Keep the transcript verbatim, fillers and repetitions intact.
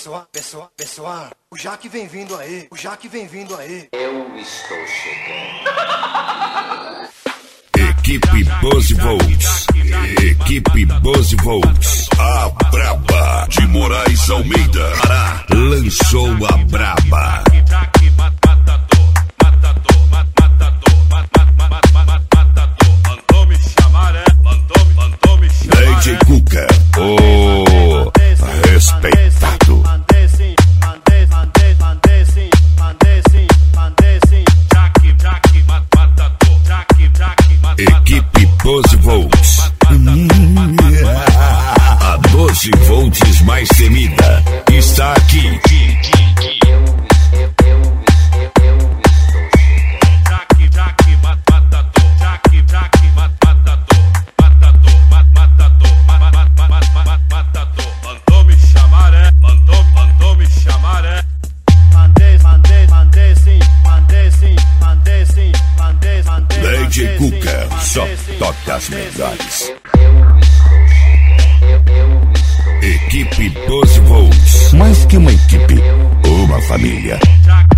Pessoal, pessoal, pessoal, o Jaque vem vindo aí, o Jaque vem vindo aí. Eu estou chegando. Equipe doze volts. Equipe doze volts. A Braba de Moraes Almeida Pará lançou a Braba. D J Cuca, o respeitado. Equipe doze volts. A doze volts mais temida está aqui. D J Cuca só toca as melhores. Equipe doze volts. Mais que uma equipe, uma família.